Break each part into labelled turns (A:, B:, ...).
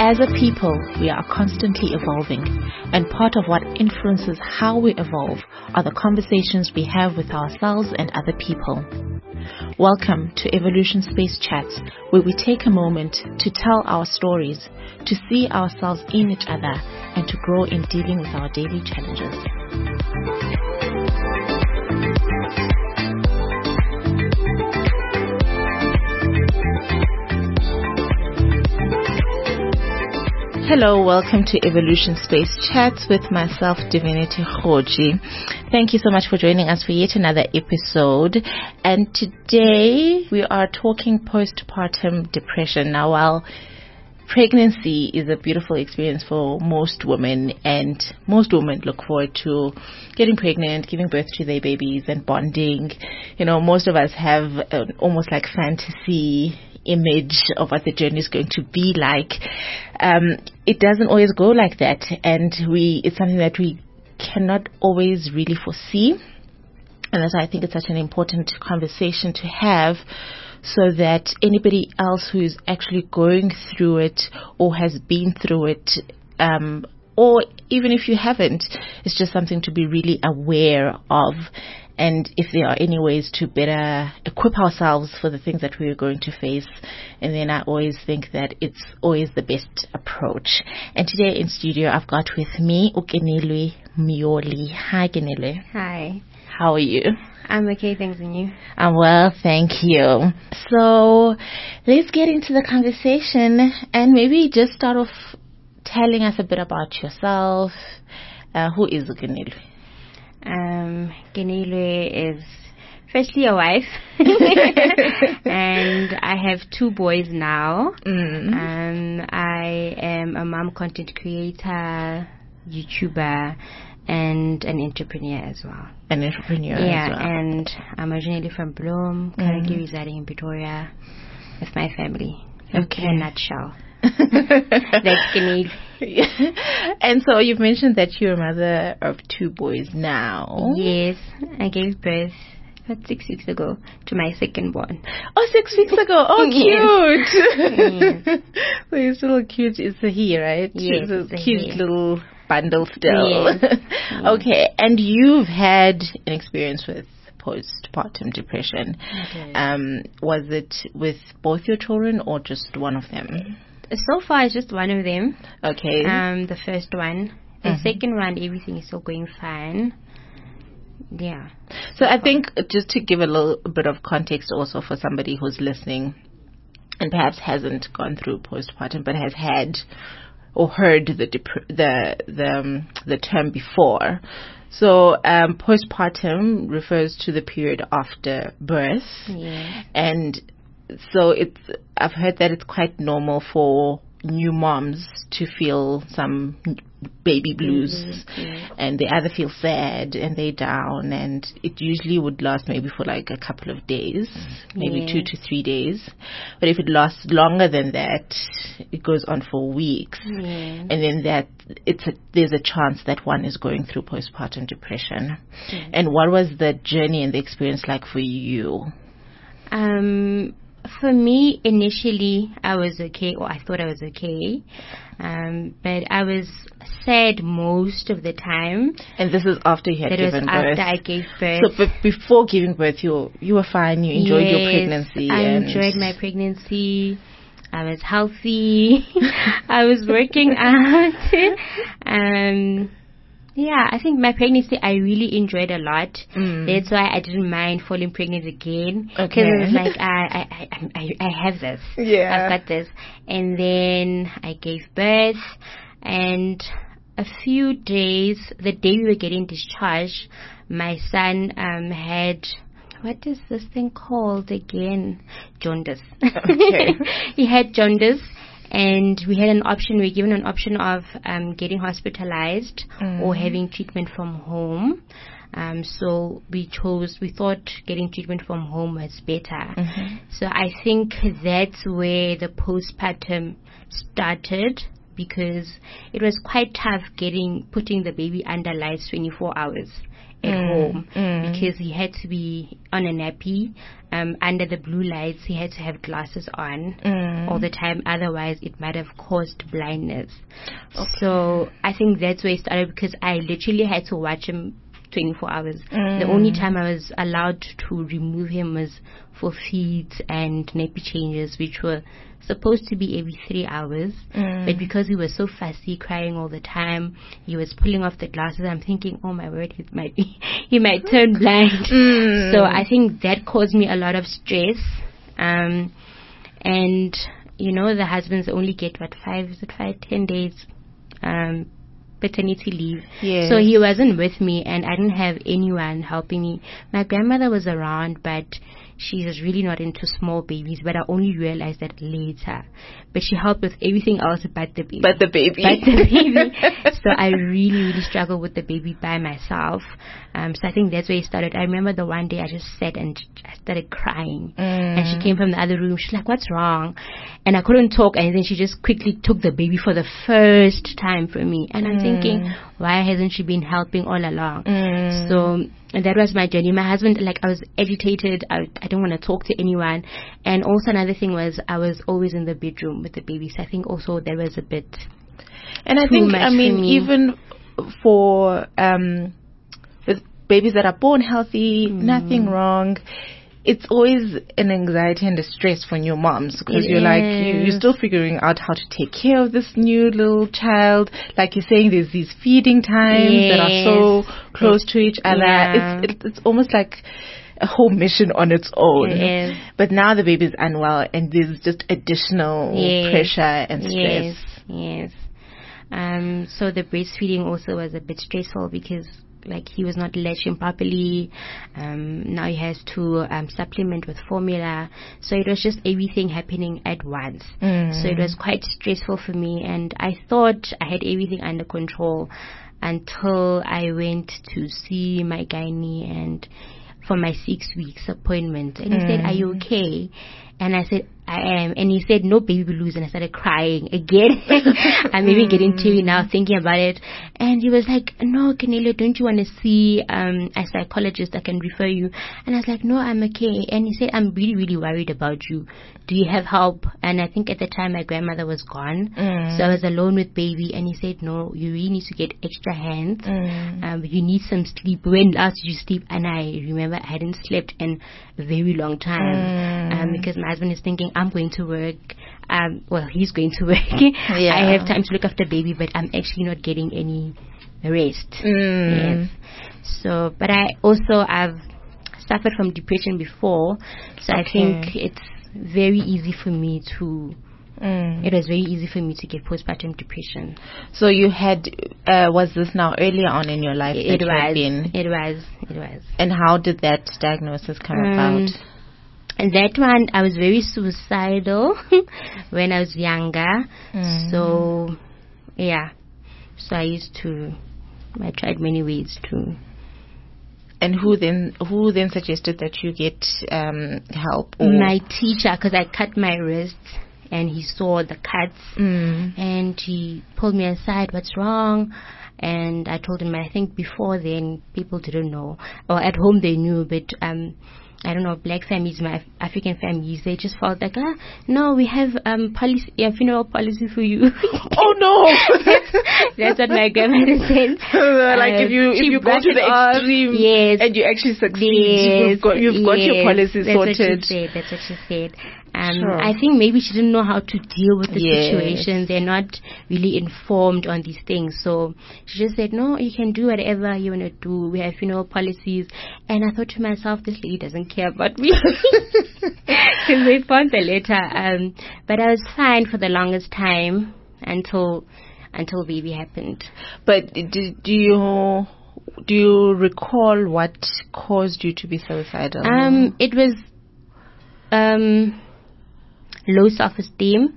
A: As a people, we are constantly evolving, and part of what influences how we evolve are the conversations we have with ourselves and other people. Welcome to Evolution Space Chats, where we take a moment to tell our stories, to see ourselves in each other, and to grow in dealing with our daily challenges. Hello, welcome to Evolution Space Chats with myself, Divinity Khoji. Thank you so much for joining us for yet another episode. And today we are talking postpartum depression. Now, while pregnancy is a beautiful experience for most women, and most women look forward to getting pregnant, giving birth to their babies and bonding. You know, most of us have an almost like fantasy image of what the journey is going to be like. It doesn't always go like that, and it's something that we cannot always really foresee, and that's why I think it's such an important conversation to have, so that anybody else who is actually going through it or has been through it, or even if you haven't, it's just something to be really aware of. And if there are any ways to better equip ourselves for the things that we are going to face. And then I always think that it's always the best approach. And today in studio, I've got with me Ukenilwe Mioli. Hi, Kenilwe.
B: Hi.
A: How are you?
B: I'm okay, thanks, and you?
A: I'm well, thank you. So let's get into the conversation and maybe just start off telling us a bit about yourself. Who is Ukenilwe?
B: Kenilwe is firstly a wife, and I have 2 boys now. I am a mom, content creator, YouTuber, and an entrepreneur as well.
A: An entrepreneur as well.
B: And I'm originally from Bloem, currently residing in Pretoria with my family.
A: Okay.
B: In a nutshell. That's Kenilwe.
A: And so you've mentioned that you're a mother of 2 boys now.
B: Yes, I gave birth about 6 weeks ago to my second born.
A: Oh, 6 weeks ago. Oh, cute.
B: Yes.
A: So your little cute is a he, right?
B: Yes,
A: it's a
B: it's a
A: cute
B: he.
A: little bundle still.
B: Yes.
A: Okay, and you've had an experience with postpartum depression.
B: Okay.
A: Was it with both your children or just one of them?
B: So far, it's just one of them.
A: Okay.
B: The first one. The second one, everything is still going fine. Yeah.
A: So I think just to give a little bit of context also for somebody who's listening and perhaps hasn't gone through postpartum but has had or heard the term before. So postpartum refers to the period after birth.
B: Yeah.
A: And so I've heard that it's quite normal for new moms to feel some baby blues, and they either feel sad and they're down, and it usually would last maybe for like a couple of days, maybe 2 to 3 days. But if it lasts longer than that, it goes on for weeks, and then there's a chance that one is going through postpartum depression. And what was the journey and the experience like for you?
B: For me, initially, I was okay, or I thought I was okay. But I was sad most of the time.
A: And this is after you had given birth?
B: After I gave birth.
A: So before giving birth, you were fine, you enjoyed your pregnancy?
B: I enjoyed my pregnancy. I was healthy. I was working out. Yeah, I think my pregnancy I really enjoyed a lot. That's why I didn't mind falling pregnant again.
A: Okay.
B: Because it was like, I have this.
A: Yeah.
B: I've got this. And then I gave birth, and a few days, the day we were getting discharged, my son had, what is this thing called again? Jaundice.
A: Okay.
B: He had jaundice. And we had an option, we were given an option of getting hospitalized or having treatment from home. So we thought getting treatment from home was better. So I think that's where the postpartum started, because it was quite tough putting the baby under lights 24 hours at home, because he had to be on a nappy, under the blue lights. He had to have glasses on all the time, otherwise it might have caused blindness. So I think that's where it started, because I literally had to watch him 24 hours. The only time I was allowed to remove him was for feeds and nappy changes, which were supposed to be every 3 hours. But because he was so fussy, crying all the time, he was pulling off the glasses. I'm thinking, oh my word, he might turn blind. So I think that caused me a lot of stress. And the husbands only get 10 days paternity leave. So he wasn't with me, and I didn't have anyone helping me. My grandmother was around, but she was really not into small babies, but I only realized that later. But she helped with everything else but the baby.
A: But the baby.
B: So I really, really struggled with the baby by myself. So I think that's where it started. I remember the one day I just sat and I started crying. And she came from the other room. She's like, what's wrong? And I couldn't talk. And then she just quickly took the baby for the first time from me. And I'm thinking, why hasn't she been helping all along? So that was my journey. My husband, I was agitated. I didn't want to talk to anyone. And also another thing was I was always in the bedroom with the baby. So I think also that was a bit
A: And I think, even for with babies that are born healthy, nothing wrong, it's always an anxiety and a stress for new moms, because you're you're still figuring out how to take care of this new little child. Like you're saying, there's these feeding times that are so close to each other. It's almost like a whole mission on its own. But now the baby's unwell, and there's just additional pressure and stress.
B: So the breastfeeding also was a bit stressful, because he was not latching properly. Now he has to supplement with formula. So it was just everything happening at once. So it was quite stressful for me, and I thought I had everything under control until I went to see my gynae and for my 6 weeks appointment. And he said, are you okay? And I said, I am. And he said, no baby blues. And I started crying again. I'm maybe getting teary now thinking about it. And he was like, no, Cornelia, don't you want to see a psychologist? I can refer you. And I was like, no, I'm okay. And he said, I'm really, really worried about you. Do you have help? And I think at the time my grandmother was gone. So I was alone with baby. And he said, no, you really need to get extra hands. You need some sleep. When last did you sleep? And I remember I hadn't slept in a very long time. Because my husband is thinking, I'm going to work. He's going to work. I have time to look after baby, but I'm actually not getting any rest. So, but I've suffered from depression before, so I think it's very easy for me to. It was very easy for me to get postpartum depression.
A: So you had, was this now earlier on in your life?
B: It was.
A: And how did that diagnosis come about?
B: And that one, I was very suicidal when I was younger. So, So I tried many ways to.
A: And who then suggested that you get help?
B: My teacher, because I cut my wrist, and he saw the cuts, and he pulled me aside. What's wrong? And I told him, I think before then people didn't know, or at home they knew, but I don't know, black families, my African families, they just felt like, no, we have funeral policy for you.
A: Oh no!
B: That's what my grandmother said.
A: If you go to the extreme, and you actually succeed, you've got your policy sorted.
B: That's what she said. I think maybe she didn't know how to deal with the situation. They're not really informed on these things. So she just said, no, you can do whatever you want to do. We have funeral policies. And I thought to myself, this lady doesn't care about me. Because they found the letter. But I was fine for the longest time until baby happened.
A: But do you recall what caused you to be suicidal?
B: It was low self-esteem.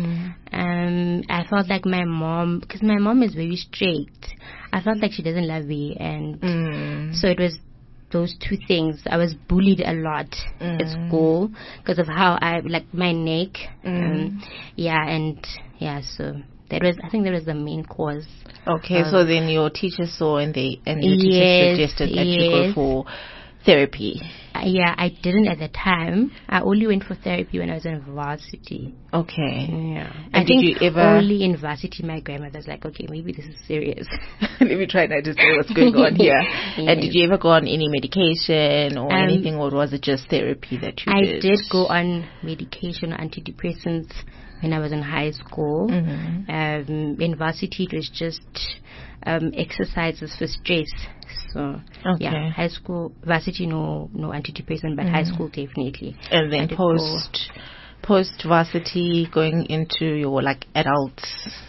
B: I felt like my mom, because my mom is very strict, I felt like she doesn't love me, and so it was those two things. I was bullied a lot at school because of how I my neck. So I think that was the main cause.
A: Okay, so then your teacher saw and your teacher suggested that you go for therapy.
B: Yeah, I didn't at the time. I only went for therapy when I was in varsity.
A: Okay.
B: Yeah.
A: And
B: I think
A: you ever
B: only in varsity my grandmother's like, okay, maybe this is serious.
A: Let me try not to say what's going on here.
B: Yes.
A: And did you ever go on any medication or anything, or was it just therapy that you did?
B: I did go on medication, antidepressants, when I was in high school.
A: Mm-hmm.
B: In varsity, it was just exercises for stress. So, yeah, high school, varsity, no antidepressant, but high school, definitely.
A: And then post varsity, going into your adult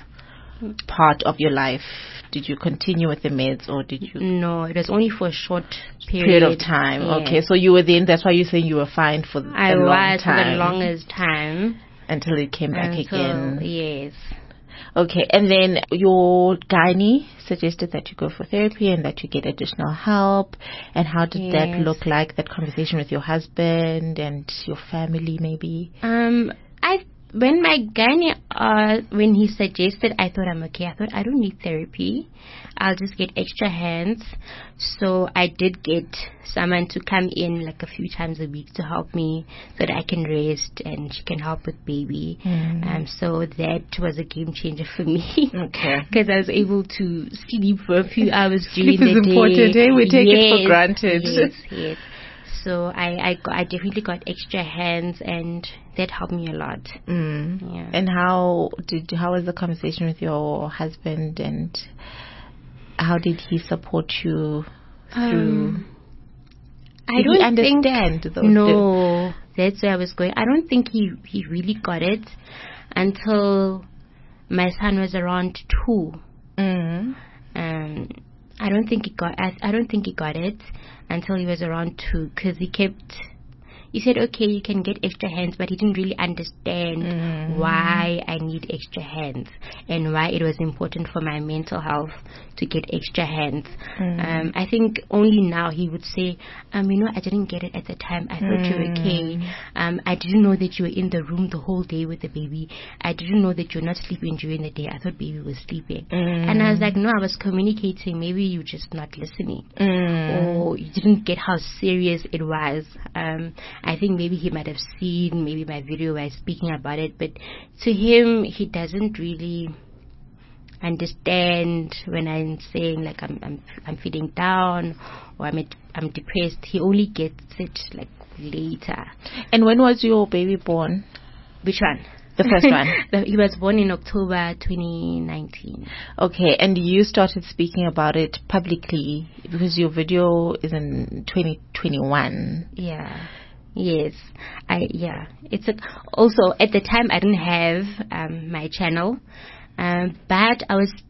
A: part of your life, did you continue with the meds, or did you?
B: No, it was only for a short
A: period of time. Yes. Okay, so you were then, that's why you're saying you were fine for
B: I
A: a long
B: was
A: time.
B: For the longest time.
A: Until it came back again.
B: Yes.
A: Okay, and then your gynae suggested that you go for therapy and that you get additional help. And how did that look like, that conversation with your husband and your family maybe?
B: When my gynae, when he suggested, I thought I'm okay. I thought I don't need therapy. I'll just get extra hands. So I did get someone to come in a few times a week to help me so that I can rest and she can help with baby. So that was a game changer for me. Okay. Because I was able to sleep for a few hours during the day.
A: Sleep is important, eh? We take it for granted.
B: Yes. So I definitely got extra hands, and that helped me a lot. Yeah.
A: And how was the conversation with your husband, and how did he support you through?
B: I don't
A: understand those.
B: No, that's where I was going. I don't think he really got it until my son was around 2. I don't think he got it until he was around 2, because he said, okay, you can get extra hands, but he didn't really understand why I need extra hands and why it was important for my mental health to get extra hands. I think only now he would say, I didn't get it at the time. I thought you were okay. I didn't know that you were in the room the whole day with the baby. I didn't know that you're not sleeping during the day. I thought baby was sleeping. And I was like, no, I was communicating. Maybe you're just not listening. Or you didn't get how serious it was. I think maybe he might have seen maybe my video where I was speaking about it, but to him, he doesn't really understand when I'm saying I'm feeling down or I'm depressed. He only gets it later.
A: And when was your baby born?
B: Which one?
A: The first one.
B: He was born in October 2019. Okay,
A: and you started speaking about it publicly because your video is in 2021.
B: Yeah. Yes, It's also at the time I didn't have my channel, but I was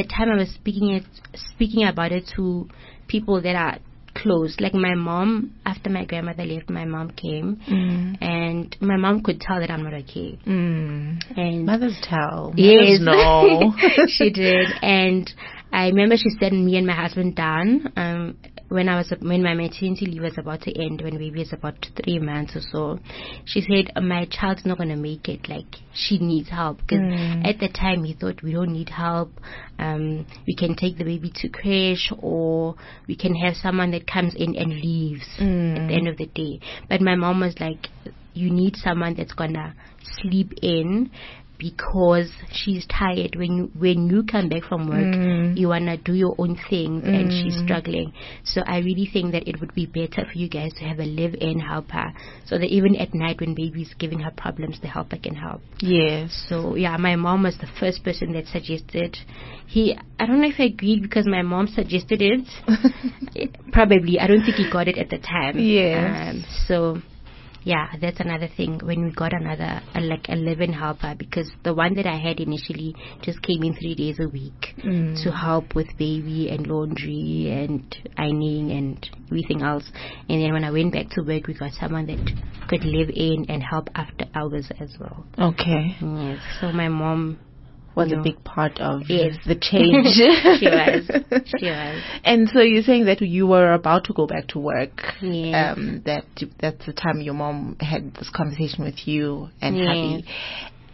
B: speaking about it to people that are close, like my mom. After my grandmother left, my mom came, and my mom could tell that I'm not okay. And
A: mothers tell.
B: Yes,
A: no,
B: she did. And I remember she sat me and my husband down. When my maternity leave was about to end, when baby is about 3 months or so, she said, my child's not going to make it, she needs help. Because at the time he thought, we don't need help. We can take the baby to creche, or we can have someone that comes in and leaves at the end of the day. But my mom was like, you need someone that's going to sleep in, because she's tired. When you come back from work, you want to do your own things, and she's struggling. So I really think that it would be better for you guys to have a live-in helper, so that even at night when baby's giving her problems, the helper can help.
A: Yes.
B: So yeah, my mom was the first person that suggested. I don't know if I agreed, because my mom suggested it. Probably. I don't think he got it at the time.
A: Yes.
B: So yeah, that's another thing, when we got a live-in helper, because the one that I had initially just came in 3 days a week to help with baby and laundry and ironing and everything else. And then when I went back to work, we got someone that could live in and help after hours as well.
A: Okay.
B: Yes. So my mom
A: was a big part of
B: yes.
A: the change.
B: She was.
A: And so you're saying that you were about to go back to work.
B: Yes.
A: That's the time your mom had this conversation with you and
B: yes.
A: hubby.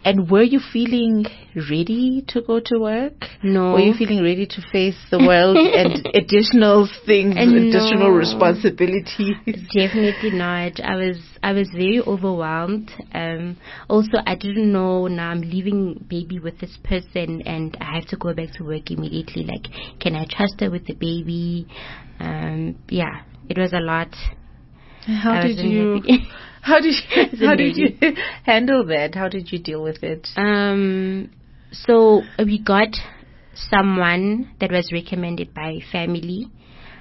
A: And were you feeling ready to go to work?
B: No.
A: Were you feeling ready to face the world and additional things, additional responsibilities?
B: Definitely not. I was very overwhelmed. Also, I didn't know, now I'm leaving baby with this person and I have to go back to work immediately. Like, can I trust her with the baby? Yeah, it was a lot.
A: How did you handle that? How did you deal with it?
B: So we got someone that was recommended by family,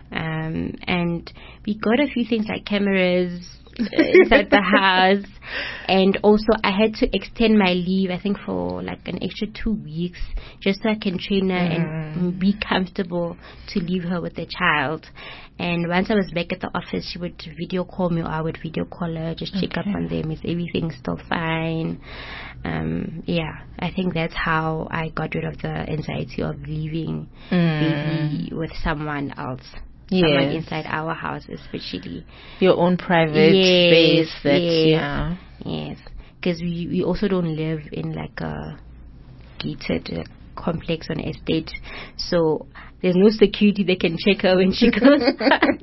B: and we got a few things like cameras inside the house, and also I had to extend my leave, I think, for like an extra 2 weeks, just so I can train her and be comfortable to leave her with the child. And once I was back at the office, she would video call me, or I would video call her, just check up on them. Is everything still fine? Yeah, I think that's how I got rid of the anxiety of leaving baby with someone else. Someone inside our house, especially.
A: Your own private space.
B: Yes. Because we also don't live in like a gated complex on estate. So there's no security that can check her when she goes out.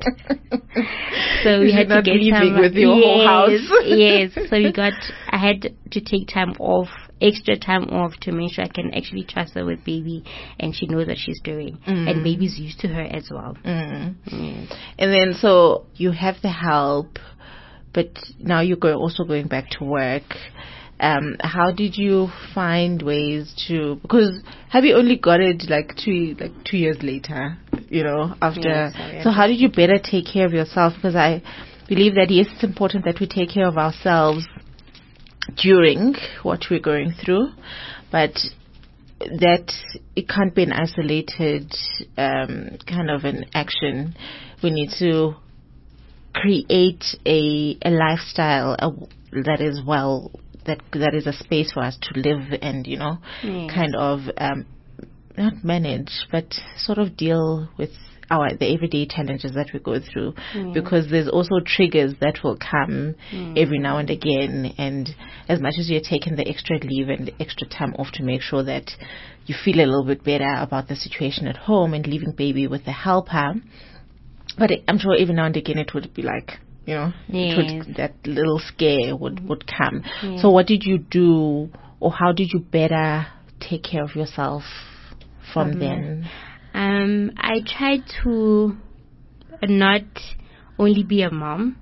B: So we had to get
A: time with your whole house.
B: Yes. So I had to take extra time off to make sure I can actually trust her with baby and she knows what she's doing. And baby's used to her as well.
A: Yes. And then so you have the help, but now you're also going back to work. How did you find ways to, because have you only got it like 2 years later, after? Yes, so how did you better take care of yourself? Because I believe that yes, it's important that we take care of ourselves during what we're going through, but that it can't be an isolated kind of an action. We need to create a lifestyle that is that is a space for us to live and kind of not manage but sort of deal with the everyday challenges that we go through, because there's also triggers that will come every now and again, and as much as you're taking the extra leave and the extra time off to make sure that you feel a little bit better about the situation at home and leaving baby with the helper, but I'm sure every now and again it would be like that little scare would come. So what did you do, or how did you better take care of yourself from then? I tried to not only be a mom.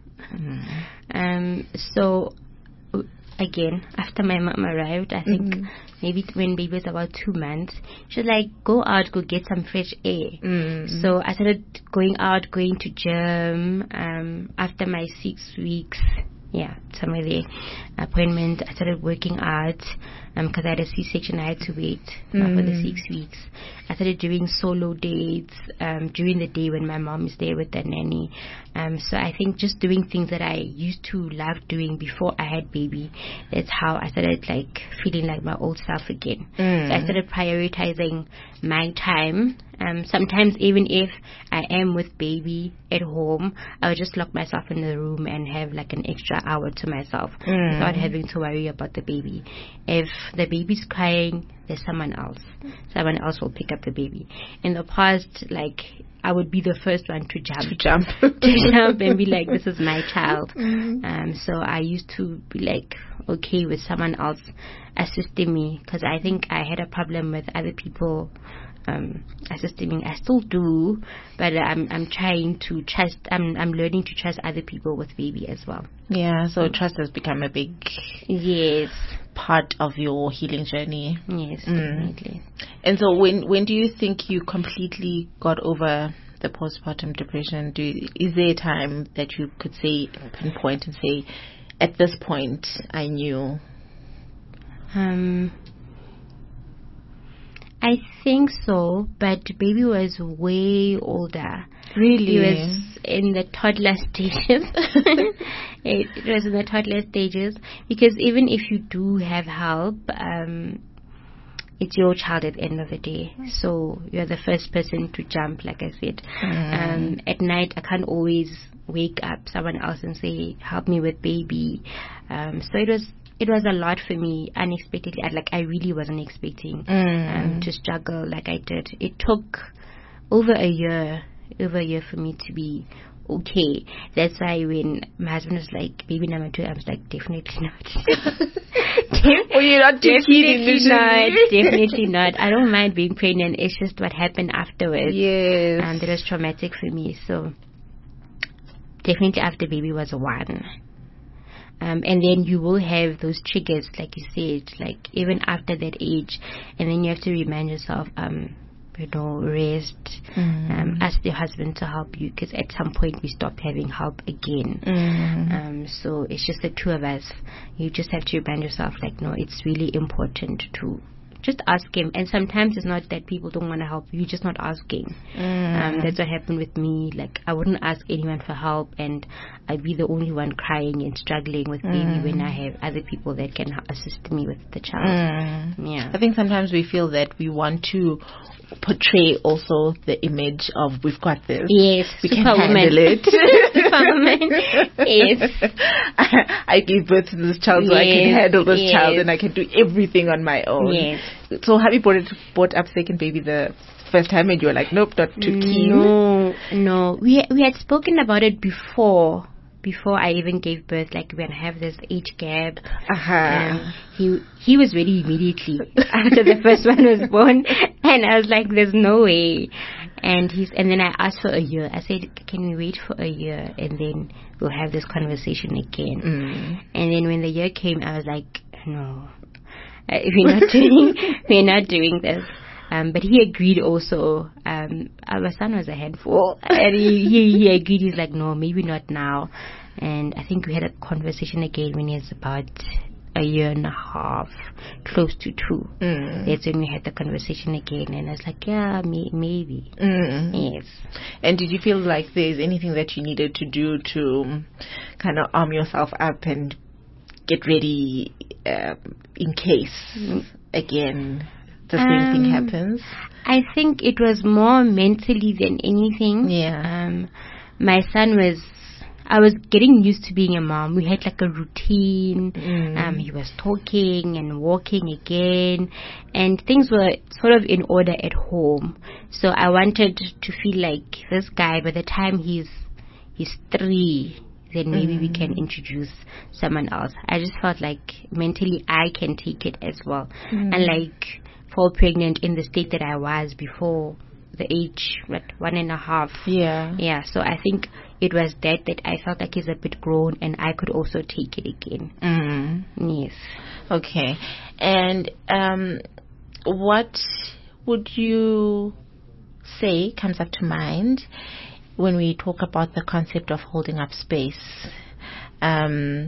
A: So again, after my mom arrived, I think maybe when baby was about 2 months, she was like, go out, go get some fresh air. So I started going out, going to gym. After my 6 weeks, somewhere there, appointment, I started working out because I had a C-section. I had to wait for the 6 weeks. I started doing solo dates during the day when my mom is there with the nanny. So I think just doing things that I used to love doing before I had baby, that's how I started like feeling like my old self again. So I started prioritizing my time. Sometimes even if I am with baby at home, I would just lock myself in the room and have like an extra hour to myself without having to worry about the baby. If the baby's crying, there's someone else. Someone else will pick up the baby. In the past, like, I would be the first one to jump and be like, this is my child. So I used to be like okay with someone else assisting me, because I think I had a problem with other people assisting me. I still do, but I'm trying to trust. I'm learning to trust other people with baby as well. Yeah, so trust has become a big part of your healing journey.
B: Yes, definitely.
A: And so when do you think you completely got over the postpartum depression? Is there a time that you could say, pinpoint and say, at this point I knew?
B: I think so, but baby was way older.
A: Really?
B: He was in the toddler stages. It was in the toddler stages, because even if you do have help, it's your child at the end of the day. So you're the first person to jump, like I said. At night, I can't always wake up someone else and say, help me with baby. So it was it was a lot for me unexpectedly. I really wasn't expecting to struggle like I did. It took over a year for me to be okay. That's why when my husband was like, baby number 2, I was like, definitely not.
A: Well, you're not too keen initially.
B: Definitely not. I don't mind being pregnant. It's just what happened afterwards.
A: Yes.
B: And that was traumatic for me. So definitely after baby was 1. And then you will have those triggers, like you said, like even after that age. And then you have to remind yourself, rest, ask your husband to help you, because at some point we stopped having help again. So it's just the 2 of us. You just have to remind yourself, like, no, it's really important to just ask him. And sometimes it's not that people don't want to help you, you're just not asking. That's what happened with me. Like, I wouldn't ask anyone for help, and I'd be the only one crying and struggling with baby when I have other people that can assist me with the child. Yeah,
A: I think sometimes we feel that we want to portray also the image of we've got this.
B: Yes,
A: we can handle it.
B: Yes.
A: I gave birth to this child, so I can handle this child, and I can do everything on my own.
B: Yes.
A: So have you brought up second baby the first time, and you were like, nope, not too keen?
B: No. We had spoken about it before I even gave birth, like when I have this age gap. He was ready immediately after the first one was born, and I was like, there's no way. And then I asked for a year. I said, can we wait for a year and then we'll have this conversation again? And then when the year came, I was like, no, we're not doing this. But he agreed also. Our son was a handful, and he agreed. He's like, no, maybe not now. And I think we had a conversation again when he was about a year and a half, close to 2. That's when we had the conversation again, and I was like, yeah, maybe. Yes.
A: And did you feel like there's anything that you needed to do to kind of arm yourself up and get ready in case again the same thing happens?
B: I think it was more mentally than anything.
A: Yeah.
B: My son I was getting used to being a mom. We had like a routine. He was talking and walking again, and things were sort of in order at home. So I wanted to feel like this guy, by the time he's 3, then maybe we can introduce someone else. I just felt like mentally I can take it as well. And like fall pregnant in the state that I was before the age, 1.5. Yeah. So I think it was that I felt like he's a bit grown and I could also take it again. Yes.
A: Okay. And what would you say comes up to mind when we talk about the concept of holding up space? How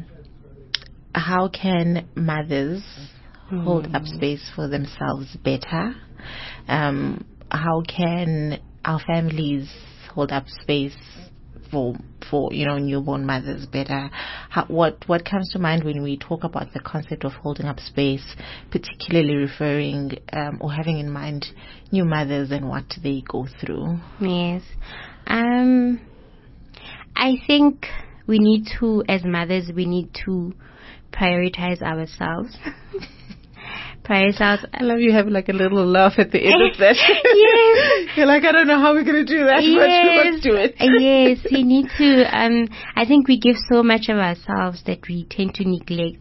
A: can mothers hold up space for themselves better? How can our families hold up space for newborn mothers better? What comes to mind when we talk about the concept of holding up space, particularly referring or having in mind new mothers and what they go through?
B: Yes. I think we need to, as mothers, prioritize ourselves. I
A: love you have like a little laugh at the end of that.
B: Yes.
A: You're like, I don't know how we're going to do that, but let's do it.
B: Yes, we need to. I think we give so much of ourselves that we tend to neglect.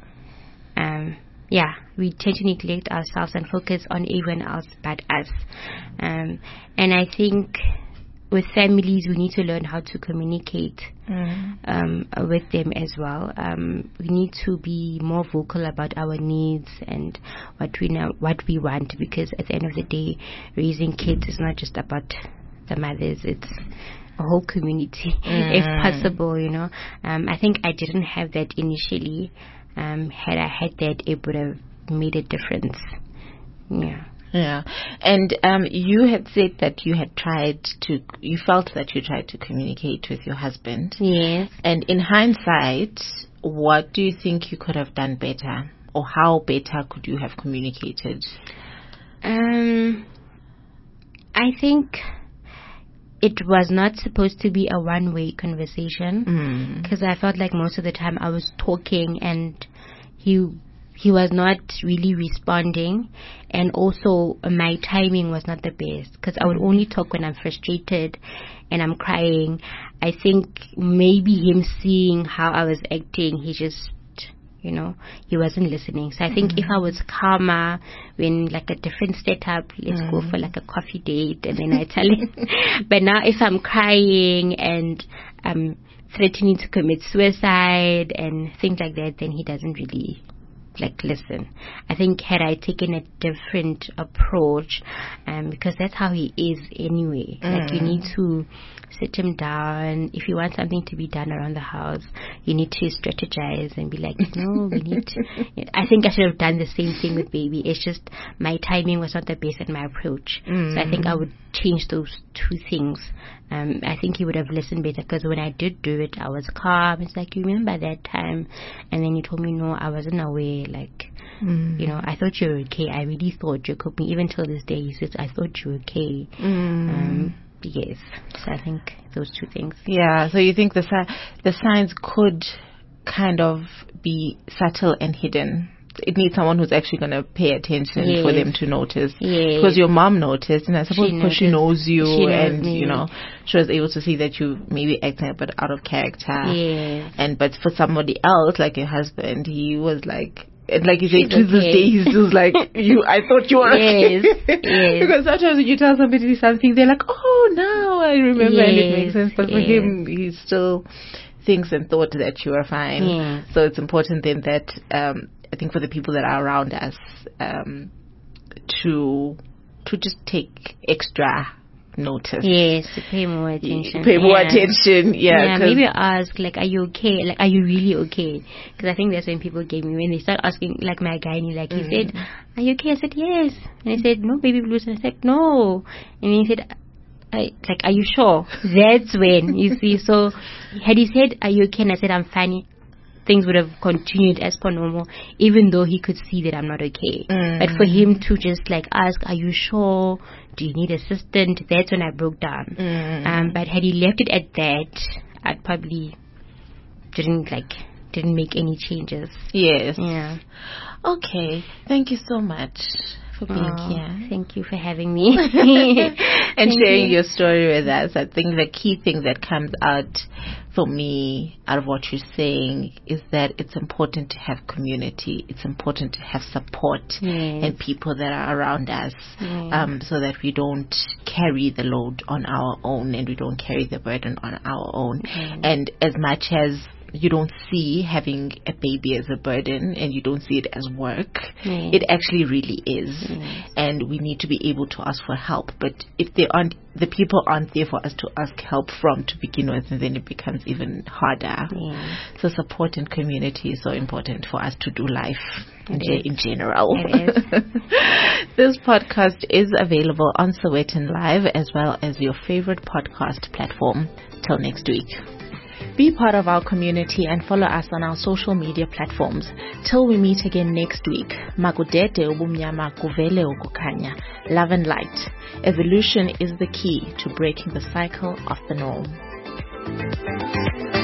B: We tend to neglect ourselves and focus on everyone else but us. And I think with families, we need to learn how to communicate with them as well. We need to be more vocal about our needs and what we want, because at the end of the day, raising kids is not just about the mothers; it's a whole community, if possible. I think I didn't have that initially. Had I had that, it would have made a difference. Yeah.
A: Yeah. And you had said that you felt that you tried to communicate with your husband.
B: Yes.
A: And in hindsight, what do you think you could have done better? Or how better could you have communicated?
B: I think it was not supposed to be a one-way conversation, because I felt like most of the time I was talking and he was not really responding, and also my timing was not the best, because I would only talk when I'm frustrated and I'm crying. I think maybe him seeing how I was acting, he just, he wasn't listening. So I think if I was calmer, when like a different setup, let's go for like a coffee date, and then I tell him. But now if I'm crying and I'm threatening to commit suicide and things like that, then he doesn't really listen. I think had I taken a different approach, because that's how he is anyway. Like, you need to sit him down. If you want something to be done around the house, you need to strategize and be like, no, we need to. I think I should have done the same thing with baby. It's just my timing was not the best at my approach. So I think I would change those two things. I think he would have listened better, because when I did do it, I was calm. It's like, you remember that time? And then he told me, no, I wasn't aware. Like, I thought you were okay. I really thought you could be. Even till this day, he says, I thought you were okay. Yes. So I think those two things.
A: Yeah. So you think the signs could kind of be subtle and hidden. It needs someone who's actually going to pay attention for them to notice. Because your mom noticed, and I suppose because she knows you, and she was able to see that you maybe acting a bit out of character. But for somebody else, like your husband, he was like. And like you say, to this day, he's just like, I thought you were okay. Because sometimes when you tell somebody something, they're like, oh, now I remember, and it makes sense. But for him, he still thinks and thought that you are fine. So it's important then that, I think for the people that are around us, to just take extra notice.
B: Yes, to pay more attention.
A: Maybe
B: ask, like, are you okay? Like, are you really okay? Because I think that's when people get me, when they start asking, like my gynae, like he said, are you okay? I said, yes. And he said, no, baby blues. And I said, no. And then he said, are you sure? That's when, you see. So had he said, are you okay? And I said, I'm fine, things would have continued as per normal, even though he could see that I'm not okay. But for him to just like ask, are you sure? Do you need assistance? That's when I broke down. But had he left it at that, I'd probably didn't make any changes.
A: Yes.
B: Yeah.
A: Okay. Thank you so much for being here.
B: Thank you for having me.
A: And sharing your story with us. I think the key thing that comes out for me out of what you're saying is that it's important to have community. It's important to have support and people that are around us, so that we don't carry the load on our own, and we don't carry the burden on our own. And as much as you don't see having a baby as a burden, and you don't see it as work, it actually really is. And we need to be able to ask for help. But if the people aren't there for us to ask help from to begin with, and then it becomes even harder. So support and community is so important for us to do life in general. This podcast is available on Sowetan Live, as well as your favorite podcast platform. Till next week. Be part of our community and follow us on our social media platforms. Till we meet again next week. Magudete ubumnyama kuvele ukukanya. Love and light. Evolution is the key to breaking the cycle of the norm.